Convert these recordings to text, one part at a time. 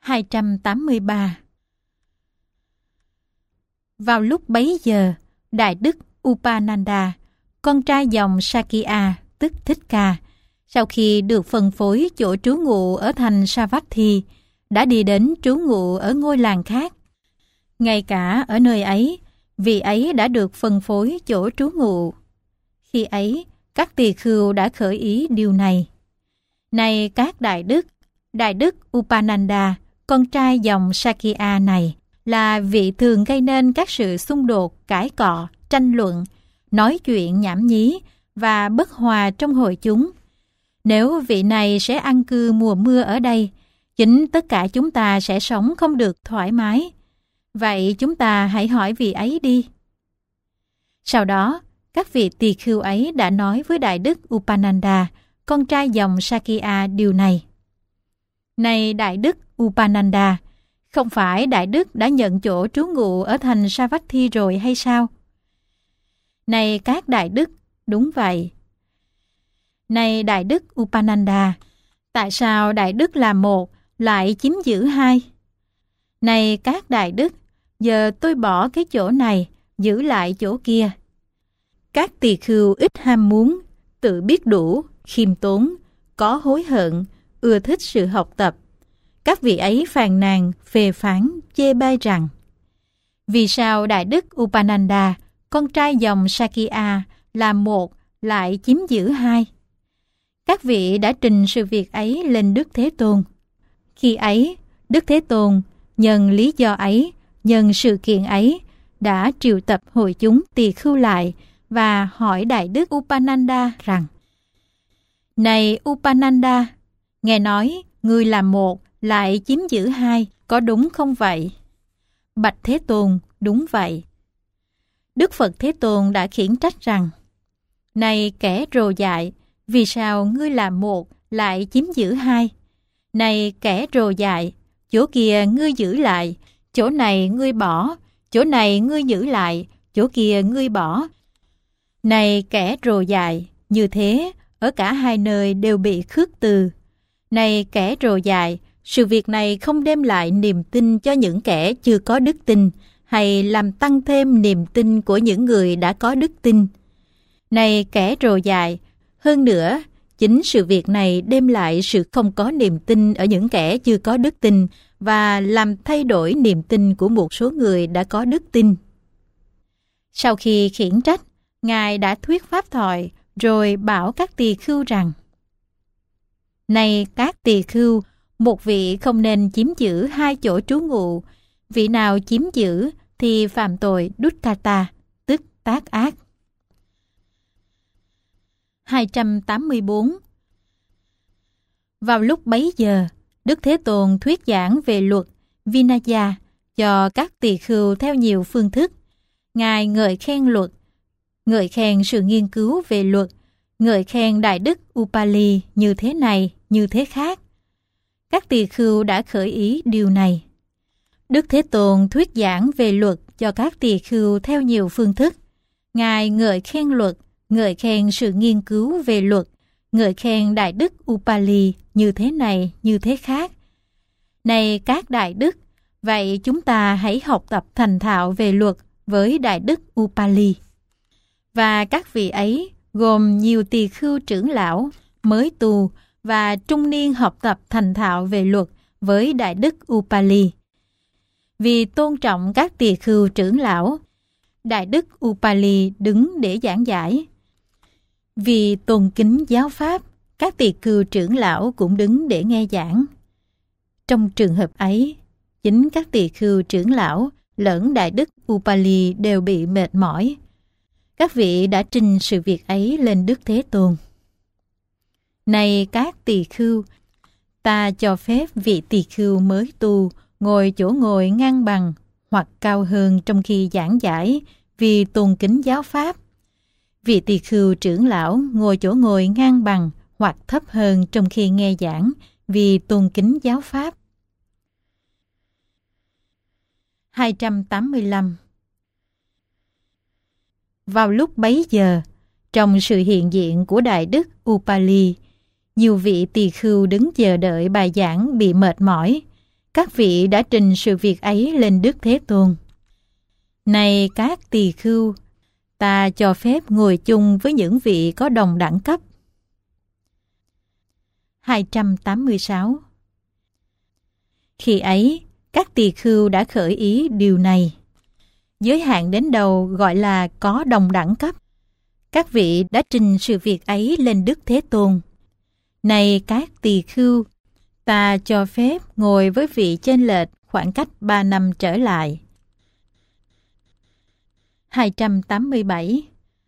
283. Vào lúc bấy giờ, Đại Đức Upananda, con trai dòng Sakya, tức Thích Ca, sau khi được phân phối chỗ trú ngụ ở thành Savatthi, đã đi đến trú ngụ ở ngôi làng khác. Ngay cả ở nơi ấy, vị ấy đã được phân phối chỗ trú ngụ. Khi ấy, các tỳ khưu đã khởi ý điều này. Này các Đại Đức Upananda, con trai dòng Sakya này, là vị thường gây nên các sự xung đột, cãi cọ, tranh luận, nói chuyện nhảm nhí và bất hòa trong hội chúng. Nếu vị này sẽ an cư mùa mưa ở đây, chính tất cả chúng ta sẽ sống không được thoải mái. Vậy chúng ta hãy hỏi vị ấy đi. Sau đó, các vị tỳ khưu ấy đã nói với Đại Đức Upananda, con trai dòng Sakya điều này. Này Đại Đức Upananda, không phải Đại Đức đã nhận chỗ trú ngụ ở thành Savatthi rồi hay sao? Này các Đại Đức, đúng vậy. Này Đại Đức Upananda, tại sao Đại Đức là một lại chiếm giữ hai? Này các Đại Đức, giờ tôi bỏ cái chỗ này, giữ lại chỗ kia. Các tỳ khưu ít ham muốn, tự biết đủ, khiêm tốn, có hối hận, ưa thích sự học tập. Các vị ấy phàn nàn, phê phán, chê bai rằng: vì sao Đại Đức Upananda, con trai dòng Sakya, là một lại chiếm giữ hai? Các vị đã trình sự việc ấy lên Đức Thế Tôn. Khi ấy, Đức Thế Tôn nhân lý do ấy, nhân sự kiện ấy, đã triệu tập hội chúng tỳ khưu lại và hỏi Đại Đức Upananda rằng: này Upananda, nghe nói ngươi là một lại chiếm giữ hai, có đúng không vậy? Bạch Thế Tôn, đúng vậy. Đức Phật Thế Tôn đã khiển trách rằng: này kẻ rồ dại, vì sao ngươi là một lại chiếm giữ hai? Này kẻ rồ dại, chỗ kia ngươi giữ lại, chỗ này ngươi bỏ, chỗ này ngươi giữ lại, chỗ kia ngươi bỏ. Này kẻ rồ dại, như thế, ở cả hai nơi đều bị khước từ. Này kẻ rồ dại, sự việc này không đem lại niềm tin cho những kẻ chưa có đức tin, hay làm tăng thêm niềm tin của những người đã có đức tin. Này kẻ rồ dại, hơn nữa, chính sự việc này đem lại sự không có niềm tin ở những kẻ chưa có đức tin và làm thay đổi niềm tin của một số người đã có đức tin. Sau khi khiển trách, Ngài đã thuyết pháp thoại rồi bảo các tỳ khưu rằng: này các tỳ khưu, một vị không nên chiếm giữ hai chỗ trú ngụ. Vị nào chiếm giữ thì phạm tội dukkata, tức tác ác. 284. Vào lúc bấy giờ, Đức Thế Tôn thuyết giảng về luật Vinaya cho các tỳ khưu theo nhiều phương thức. Ngài ngợi khen luật, ngợi khen sự nghiên cứu về luật, ngợi khen Đại Đức Upali như thế này, như thế khác. Các tỳ khưu đã khởi ý điều này. Đức Thế Tôn thuyết giảng về luật cho các tỳ khưu theo nhiều phương thức. Ngài ngợi khen luật, ngợi khen sự nghiên cứu về luật, ngợi khen Đại Đức Upali như thế này, như thế khác. Này các Đại Đức, vậy chúng ta hãy học tập thành thạo về luật với Đại Đức Upali. Và các vị ấy gồm nhiều tỳ khưu trưởng lão, mới tu và trung niên học tập thành thạo về luật với Đại Đức Upali. Vì tôn trọng các tỳ khưu trưởng lão, Đại Đức Upali đứng để giảng giải. Vì tôn kính giáo pháp, các tỳ khưu trưởng lão cũng đứng để nghe giảng. Trong trường hợp ấy, chính các tỳ khưu trưởng lão lẫn Đại Đức Upali đều bị mệt mỏi. Các vị đã trình sự việc ấy lên Đức Thế Tôn. Này các tỳ khưu, ta cho phép vị tỳ khưu mới tu ngồi chỗ ngồi ngang bằng hoặc cao hơn trong khi giảng giải vì tôn kính giáo pháp. Vị tỳ khưu trưởng lão ngồi chỗ ngồi ngang bằng hoặc thấp hơn trong khi nghe giảng vì tôn kính giáo pháp. 285. Vào lúc bấy giờ, trong sự hiện diện của Đại Đức Upali, nhiều vị tỳ khưu đứng chờ đợi bài giảng bị mệt mỏi. các vị đã trình sự việc ấy lên Đức Thế Tôn. Này các tỳ khưu, ta cho phép ngồi chung với những vị có đồng đẳng cấp. 286. Khi ấy, các tỳ khưu đã khởi ý điều này. Giới hạn đến đầu gọi là có đồng đẳng cấp. Các vị đã trình sự việc ấy lên Đức Thế Tôn. Này các tỳ khưu, ta cho phép ngồi với vị chênh lệch khoảng cách 3 năm trở lại. 287.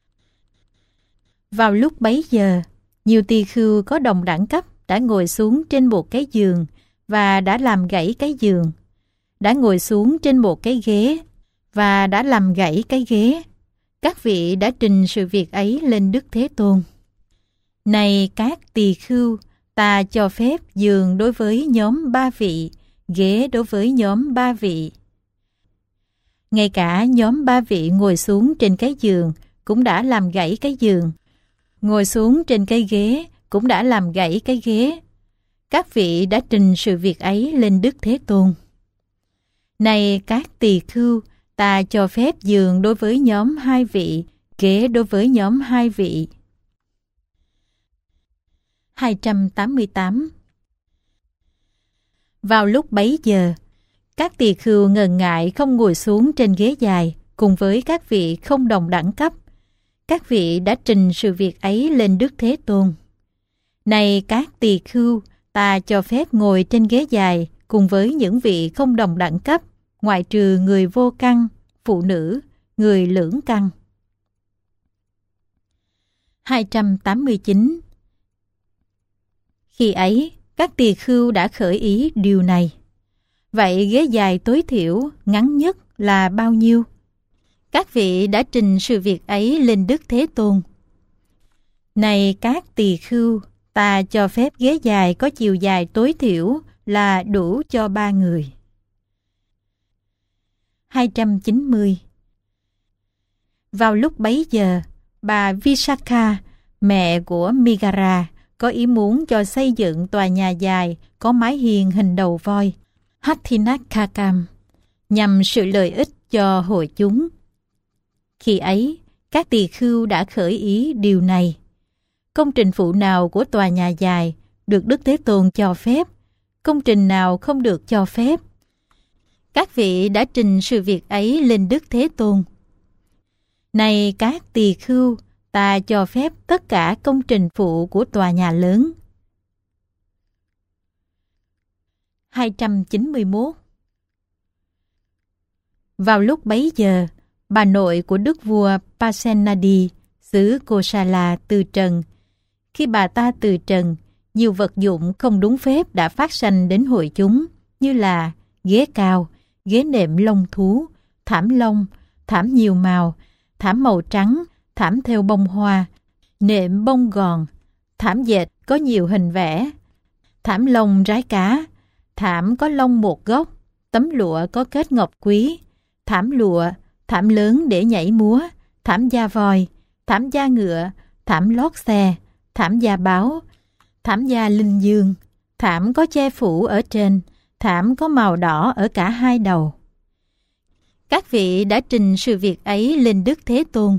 Vào lúc bấy giờ, nhiều tỳ khưu có đồng đẳng cấp đã ngồi xuống trên một cái giường và đã làm gãy cái giường, đã ngồi xuống trên một cái ghế và đã làm gãy cái ghế. Các vị đã trình sự việc ấy lên Đức Thế Tôn. Này các tỳ khưu, ta cho phép giường đối với nhóm 3 vị, ghế đối với nhóm 3 vị. Ngay cả nhóm 3 vị ngồi xuống trên cái giường cũng đã làm gãy cái giường, ngồi xuống trên cái ghế cũng đã làm gãy cái ghế. Các vị đã trình sự việc ấy lên Đức Thế Tôn. Này các tỳ khưu, ta cho phép giường đối với nhóm 2 vị, ghế đối với nhóm 2 vị. 288. Vào lúc bấy giờ, các tỳ khưu ngần ngại không ngồi xuống trên ghế dài cùng với các vị không đồng đẳng cấp. Các vị đã trình sự việc ấy lên Đức Thế Tôn. Này các tỳ khưu, ta cho phép ngồi trên ghế dài cùng với những vị không đồng đẳng cấp, ngoại trừ người vô căn, phụ nữ, người lưỡng căn. 289. Khi ấy, các tỳ khưu đã khởi ý điều này. Vậy ghế dài tối thiểu, ngắn nhất là bao nhiêu? Các vị đã trình sự việc ấy lên Đức Thế Tôn. Này các tỳ khưu, ta cho phép ghế dài có chiều dài tối thiểu là đủ cho 3 người. 290. Vào lúc bấy giờ, bà Visakha, mẹ của Migara, có ý muốn cho xây dựng tòa nhà dài có mái hiên hình đầu voi, Hathinakakam, nhằm sự lợi ích cho hội chúng. Khi ấy, các tỳ khưu đã khởi ý điều này. Công trình phụ nào của tòa nhà dài được Đức Thế Tôn cho phép, công trình nào không được cho phép. Các vị đã trình sự việc ấy lên Đức Thế Tôn. Này các tỳ khưu, ta cho phép tất cả công trình phụ của tòa nhà lớn. 291. Vào lúc bấy giờ, bà nội của đức vua Pasenadi, xứ Kosala từ trần. Khi bà ta từ trần, nhiều vật dụng không đúng phép đã phát sanh đến hội chúng, như là ghế cao, ghế nệm lông thú, thảm lông, thảm nhiều màu, thảm màu trắng, thảm thêu bông hoa, nệm bông gòn, thảm dệt có nhiều hình vẽ, thảm lông rái cá, thảm có lông một góc, tấm lụa có kết ngọc quý, thảm lụa, thảm lớn để nhảy múa, thảm da voi, thảm da ngựa, thảm lót xe, thảm da báo, thảm da linh dương, thảm có che phủ ở trên, thảm có màu đỏ ở cả hai đầu. Các vị đã trình sự việc ấy lên Đức Thế Tôn.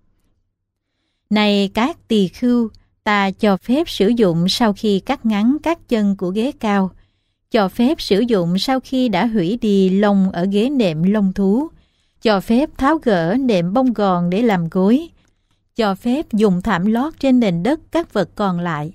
Này các tỳ khưu, ta cho phép sử dụng sau khi cắt ngắn các chân của ghế cao, cho phép sử dụng sau khi đã hủy đi lông ở ghế nệm lông thú, cho phép tháo gỡ nệm bông gòn để làm gối, cho phép dùng thảm lót trên nền đất các vật còn lại.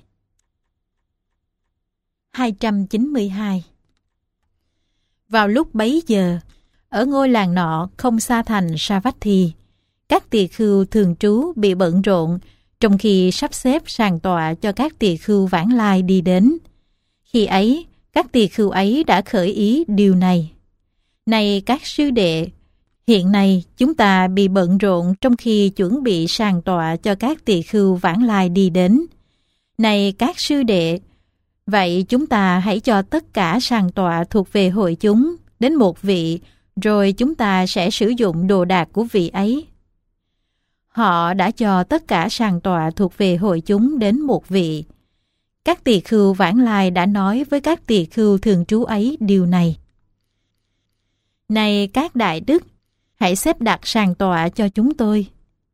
292. Vào lúc bấy giờ, ở ngôi làng nọ không xa thành Savatthi, các tỳ khưu thường trú bị bận rộn trong khi sắp xếp sàn tọa cho các tỳ khưu vãng lai đi đến. Khi ấy, các tỳ khưu ấy đã khởi ý điều này. Này các sư đệ, hiện nay chúng ta bị bận rộn trong khi chuẩn bị sàn tọa cho các tỳ khưu vãng lai đi đến. Này các sư đệ, vậy chúng ta hãy cho tất cả sàn tọa thuộc về hội chúng đến một vị, rồi chúng ta sẽ sử dụng đồ đạc của vị ấy. Họ đã cho tất cả sàn tọa thuộc về hội chúng đến một vị. Các tỳ khưu vãng lai đã nói với các tỳ khưu thường trú ấy điều này. Này các đại đức, hãy xếp đặt sàng tọa cho chúng tôi.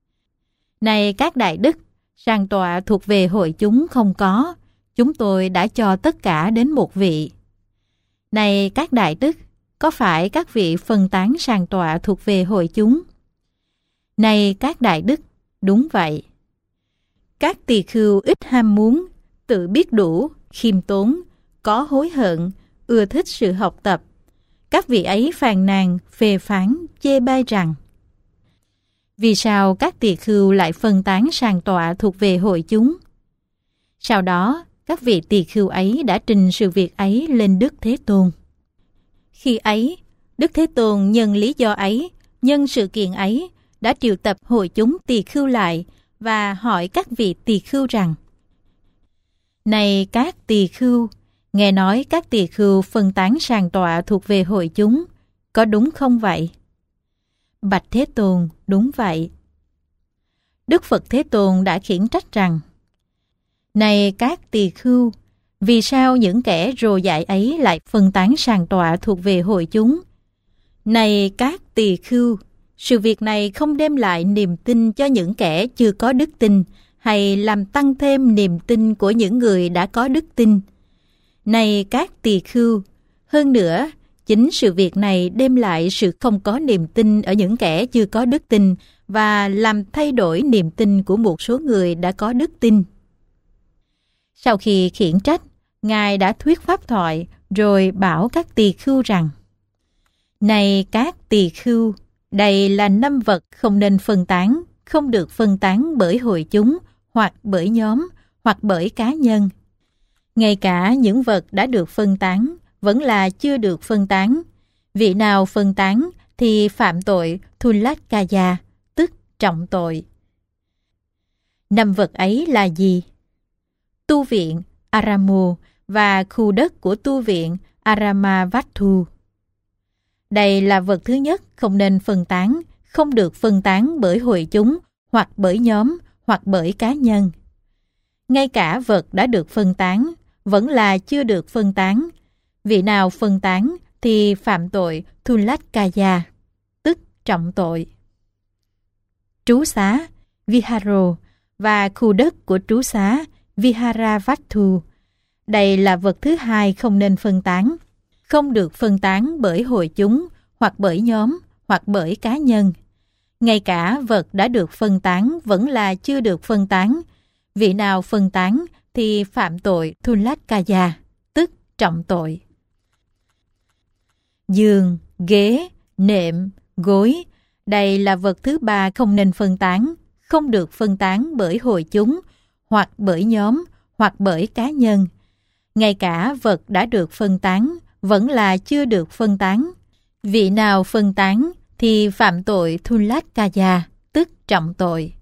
Này các đại đức, sàng tọa thuộc về hội chúng không có, chúng tôi đã cho tất cả đến một vị. Này các đại đức, có phải các vị phân tán sàng tọa thuộc về hội chúng? Này các đại đức, đúng vậy. Các tỳ khưu ít ham muốn, tự biết đủ, khiêm tốn, có hối hận, ưa thích sự học tập. Các vị ấy phàn nàn, phê phán, chê bai rằng: vì sao các tỳ khưu lại phân tán sàng tọa thuộc về hội chúng? Sau đó, các vị tỳ khưu ấy đã trình sự việc ấy lên Đức Thế Tôn. Khi ấy, Đức Thế Tôn nhân lý do ấy, nhân sự kiện ấy, đã triệu tập hội chúng tỳ khưu lại và hỏi các vị tỳ khưu rằng: này các tỳ khưu, nghe nói các tỳ khưu phân tán sàng tọa thuộc về hội chúng, có đúng không vậy? Bạch Thế Tôn, đúng vậy. Đức Phật Thế Tôn đã khiển trách rằng: này các tỳ khưu, vì sao những kẻ rồ dại ấy lại phân tán sàng tọa thuộc về hội chúng? Này các tỳ khưu, sự việc này không đem lại niềm tin cho những kẻ chưa có đức tin, hay làm tăng thêm niềm tin của những người đã có đức tin. Này các tỳ khưu, hơn nữa, chính sự việc này đem lại sự không có niềm tin ở những kẻ chưa có đức tin và làm thay đổi niềm tin của một số người đã có đức tin. Sau khi khiển trách, Ngài đã thuyết pháp thoại rồi bảo các tỳ khưu rằng: này các tỳ khưu, đây là 5 vật không nên phân tán, không được phân tán bởi hội chúng, hoặc bởi nhóm, hoặc bởi cá nhân. Ngay cả những vật đã được phân tán, vẫn là chưa được phân tán. Vị nào phân tán thì phạm tội Thullakaya, tức trọng tội. 5 vật ấy là gì? Tu viện Aramo và khu đất của tu viện Aramavattu. Đây là vật thứ nhất không nên phân tán, không được phân tán bởi hội chúng, hoặc bởi nhóm, hoặc bởi cá nhân. Ngay cả vật đã được phân tán, vẫn là chưa được phân tán. Vị nào phân tán thì phạm tội Thullakaya, tức trọng tội. Trú xá Viharo và khu đất của trú xá Viharavattu. Đây là vật thứ hai không nên phân tán, không được phân tán bởi hội chúng, hoặc bởi nhóm, hoặc bởi cá nhân. Ngay cả vật đã được phân tán vẫn là chưa được phân tán. Vị nào phân tán thì phạm tội Thullakaya, tức trọng tội. Giường, ghế, nệm, gối, đây là vật thứ ba không nên phân tán, không được phân tán bởi hội chúng, hoặc bởi nhóm, hoặc bởi cá nhân. Ngay cả vật đã được phân tán vẫn là chưa được phân tán. Vị nào phân tán thì phạm tội Thullakaya, tức trọng tội.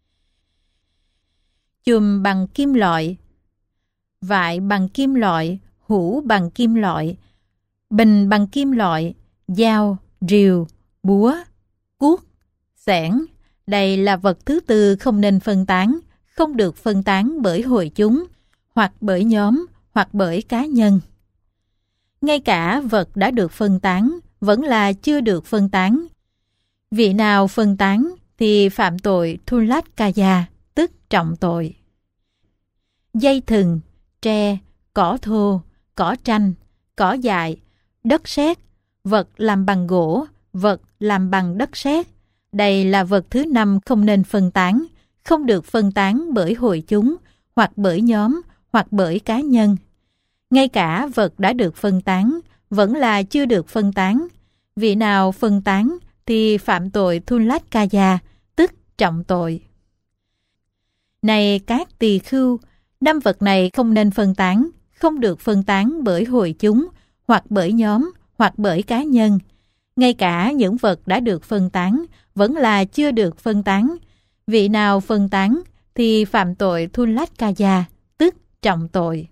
Chùm bằng kim loại, vại bằng kim loại, hũ bằng kim loại, bình bằng kim loại, dao, rìu, búa, cuốc, xẻng. Đây là vật thứ tư không nên phân tán, không được phân tán bởi hội chúng, hoặc bởi nhóm, hoặc bởi cá nhân. Ngay cả vật đã được phân tán vẫn là chưa được phân tán. Vị nào phân tán thì phạm tội Thullakaya, tức trọng tội. Dây thừng, tre, cỏ thô, cỏ tranh, cỏ dại, đất sét, vật làm bằng gỗ, vật làm bằng đất sét. Đây là vật thứ 5 không nên phân tán, không được phân tán bởi hội chúng, hoặc bởi nhóm, hoặc bởi cá nhân. Ngay cả vật đã được phân tán vẫn là chưa được phân tán. Vị nào phân tán thì phạm tội Thullakaya, tức trọng tội. Này các tỳ khưu, 5 vật này không nên phân tán, không được phân tán bởi hội chúng, hoặc bởi nhóm, hoặc bởi cá nhân. Ngay cả những vật đã được phân tán vẫn là chưa được phân tán. Vị nào phân tán thì phạm tội Thullakaya, tức trọng tội.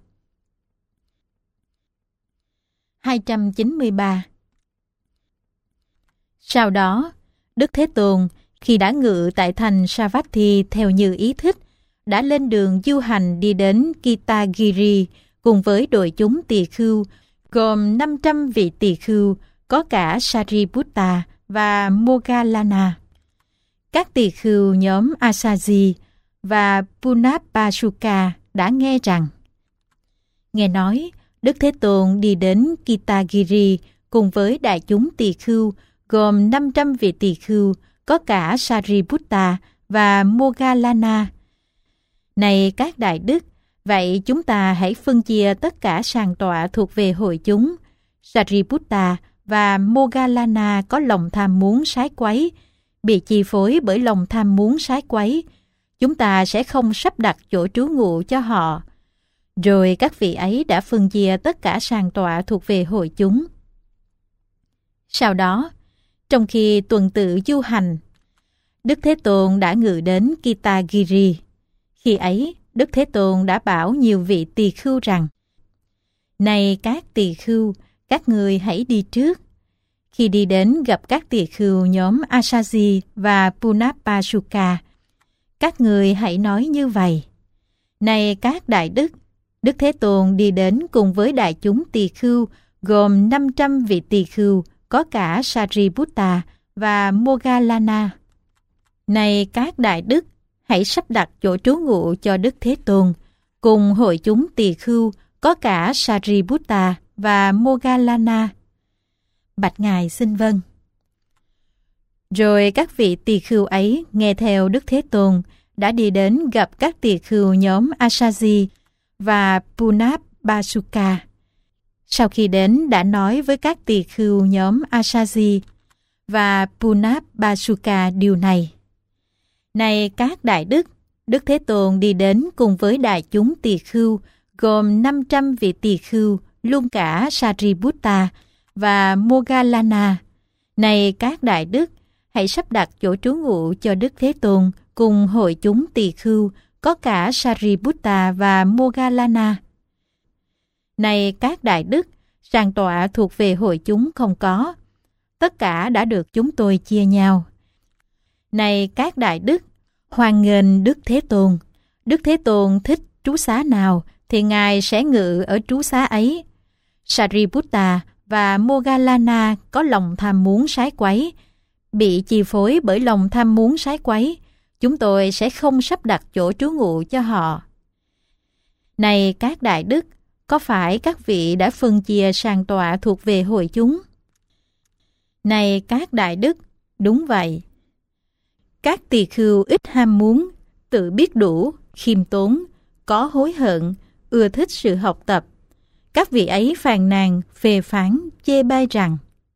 293. Sau đó, Đức Thế Tôn khi đã ngự tại thành Savatthi theo như ý thích, đã lên đường du hành đi đến Kitagiri cùng với đội chúng tỳ khưu gồm 500 vị tỳ khưu, có cả Sariputta và Moggallana. Các tỳ khưu nhóm Asaji và Punapasuka đã nghe rằng nghe nói Đức Thế Tôn đi đến Kitagiri cùng với đại chúng tỳ khưu gồm 500 vị tỳ khưu, có cả Sariputta và Moggallana. Này các đại đức, vậy chúng ta hãy phân chia tất cả sàng tọa thuộc về hội chúng. Sariputta và Moggallana có lòng tham muốn sái quấy, bị chi phối bởi lòng tham muốn sái quấy. Chúng ta sẽ không sắp đặt chỗ trú ngụ cho họ. Rồi các vị ấy đã phân chia tất cả sàng tọa thuộc về hội chúng. Sau đó, trong khi tuần tự du hành, Đức Thế Tôn đã ngự đến Kitagiri. Khi ấy, Đức Thế Tôn đã bảo nhiều vị tỳ khưu rằng: Này các tỳ khưu, các người hãy đi trước. Khi đi đến gặp các tỳ khưu nhóm Asaji và Punapasuka, các người hãy nói như vậy: Này các đại đức, Đức Thế Tôn đi đến cùng với đại chúng tỳ khưu gồm 500 vị tỳ khưu, có cả Sariputta và Moggallana. Này các đại đức, hãy sắp đặt chỗ trú ngụ cho Đức Thế Tôn cùng hội chúng tỳ khưu, có cả Sariputta và Moggallana. Bạch Ngài xin vâng. Rồi các vị tỳ khưu ấy nghe theo Đức Thế Tôn đã đi đến gặp các tỳ khưu nhóm Asaji và Punapasuka. Sau khi đến đã nói với các tỳ khưu nhóm Asaji và Punapasuka điều này: Này các đại đức, Đức Thế Tôn đi đến cùng với đại chúng tỳ khưu gồm 500 vị tỳ khưu, luôn cả Sariputta và Moggallana. Này các đại đức, hãy sắp đặt chỗ trú ngụ cho Đức Thế Tôn cùng hội chúng tỳ khưu, có cả Sariputta và Moggallana. Này các đại đức, sàng tọa thuộc về hội chúng không có. Tất cả đã được chúng tôi chia nhau. Này các đại đức, hoan nghênh Đức Thế Tôn. Đức Thế Tôn thích trú xá nào thì Ngài sẽ ngự ở trú xá ấy. Sariputta và Moggallana có lòng tham muốn sái quấy, bị chi phối bởi lòng tham muốn sái quấy. Chúng tôi sẽ không sắp đặt chỗ trú ngụ cho họ. Này các đại đức, có phải các vị đã phân chia sàng tọa thuộc về hội chúng? Này các đại đức, đúng vậy. Các tỳ khưu ít ham muốn, tự biết đủ, khiêm tốn, có hối hận, ưa thích sự học tập. Các vị ấy phàn nàn, phê phán, chê bai rằng: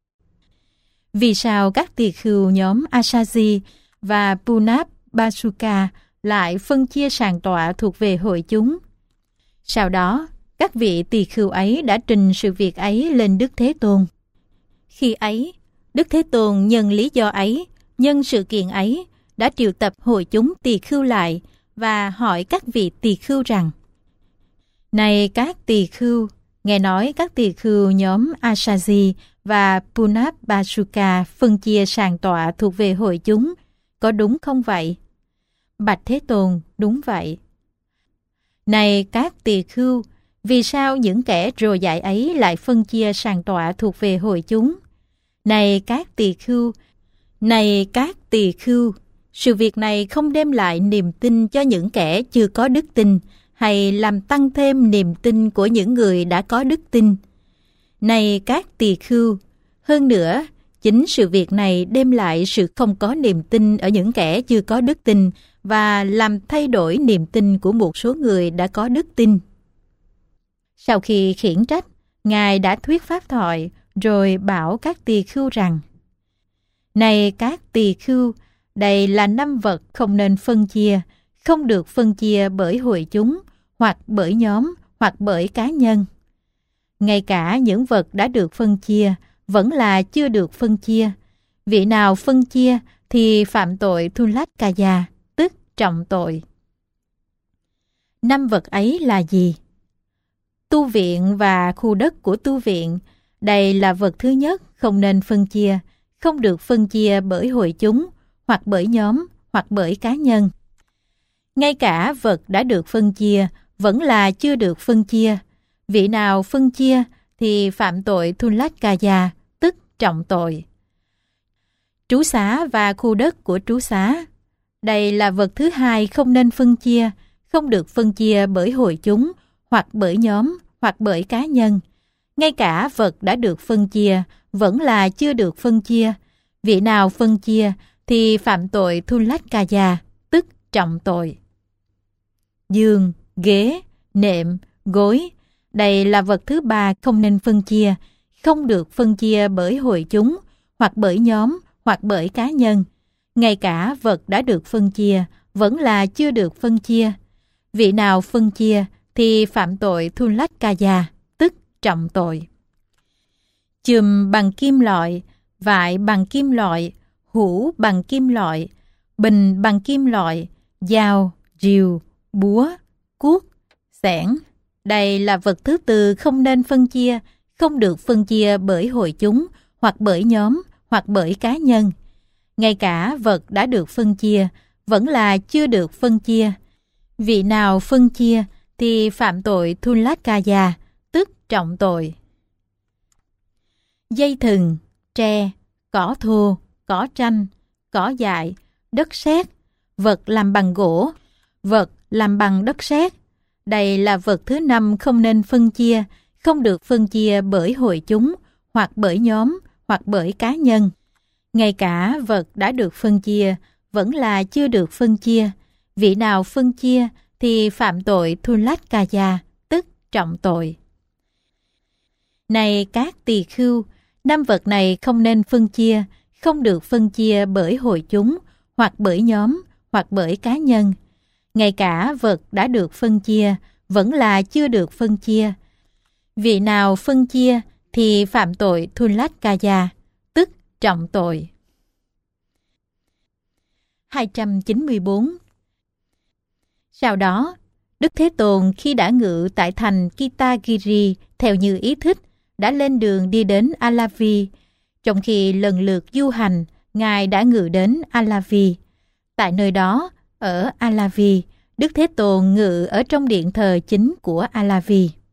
Vì sao các tỳ khưu nhóm Asaji và Punapasuka lại phân chia sàng tọa thuộc về hội chúng? Sau đó, các vị tỳ khưu ấy đã trình sự việc ấy lên Đức Thế Tôn. Khi ấy, Đức Thế Tôn nhân lý do ấy, nhân sự kiện ấy, đã triệu tập hội chúng tỳ khưu lại và hỏi các vị tỳ khưu rằng: Này các tỳ khưu, nghe nói các tỳ khưu nhóm Asaji và Punapasuka phân chia sàng tọa thuộc về hội chúng, có đúng không vậy? Bạch Thế Tôn, đúng vậy. Này các tỳ khưu, vì sao những kẻ rồ dại ấy lại phân chia sàng tọa thuộc về hội chúng? Này các tỳ khưu, sự việc này không đem lại niềm tin cho những kẻ chưa có đức tin, hay làm tăng thêm niềm tin của những người đã có đức tin. Này các tỳ khưu, hơn nữa, chính sự việc này đem lại sự không có niềm tin ở những kẻ chưa có đức tin và làm thay đổi niềm tin của một số người đã có đức tin. Sau khi khiển trách, Ngài đã thuyết pháp thoại rồi bảo các tỳ khưu rằng: Này các tỳ khưu, đây là 5 vật không nên phân chia, không được phân chia bởi hội chúng, hoặc bởi nhóm, hoặc bởi cá nhân. Ngay cả những vật đã được phân chia, vẫn là chưa được phân chia. Vị nào phân chia thì phạm tội Thulakkhaya, tức trọng tội. 5 vật ấy là gì? Tu viện và khu đất của tu viện, đây là vật thứ nhất không nên phân chia, không được phân chia bởi hội chúng, hoặc bởi nhóm, hoặc bởi cá nhân. Ngay cả vật đã được phân chia vẫn là chưa được phân chia. Vị nào phân chia thì phạm tội Thulakaya, tức trọng tội. Trú xá và khu đất của trú xá. Đây là vật thứ hai không nên phân chia, không được phân chia bởi hội chúng, hoặc bởi nhóm, hoặc bởi cá nhân. Ngay cả vật đã được phân chia vẫn là chưa được phân chia. Vị nào phân chia thì phạm tội Thulakaya, tức trọng tội. Giường, ghế, nệm, gối. Đây là vật thứ ba không nên phân chia, không được phân chia bởi hội chúng, hoặc bởi nhóm, hoặc bởi cá nhân. Ngay cả vật đã được phân chia vẫn là chưa được phân chia. Vị nào phân chia thì phạm tội Thulakaya, tức trọng tội. Chùm bằng kim loại, vại bằng kim loại, hũ bằng kim loại, bình bằng kim loại, dao, rìu, búa, cuốc, xẻng. Đây là vật thứ tư không nên phân chia, không được phân chia bởi hội chúng, hoặc bởi nhóm, hoặc bởi cá nhân. Ngay cả vật đã được phân chia vẫn là chưa được phân chia. Vị nào phân chia thì phạm tội Thulakaya, tức trọng tội. Dây thừng, tre, cỏ thô, cỏ tranh, cỏ dại, đất sét, vật làm bằng gỗ, vật làm bằng đất sét. Đây là vật thứ năm không nên phân chia, không được phân chia bởi hội chúng, hoặc bởi nhóm, hoặc bởi cá nhân. Ngay cả vật đã được phân chia vẫn là chưa được phân chia. Vị nào phân chia thì phạm tội Thulakaya, tức trọng tội. Này các tỳ khưu, năm vật này không nên phân chia, không được phân chia bởi hội chúng, hoặc bởi nhóm, hoặc bởi cá nhân. Ngay cả vật đã được phân chia vẫn là chưa được phân chia. Vị nào phân chia thì phạm tội Thulakaya, tức trọng tội. 294. Sau đó, Đức Thế Tôn khi đã ngự tại thành Kitagiri theo như ý thích, đã lên đường đi đến Alavi. Trong khi lần lượt du hành, Ngài đã ngự đến Alavi. Tại nơi đó, ở Alavi, Đức Thế Tôn ngự ở trong điện thờ chính của Alavi.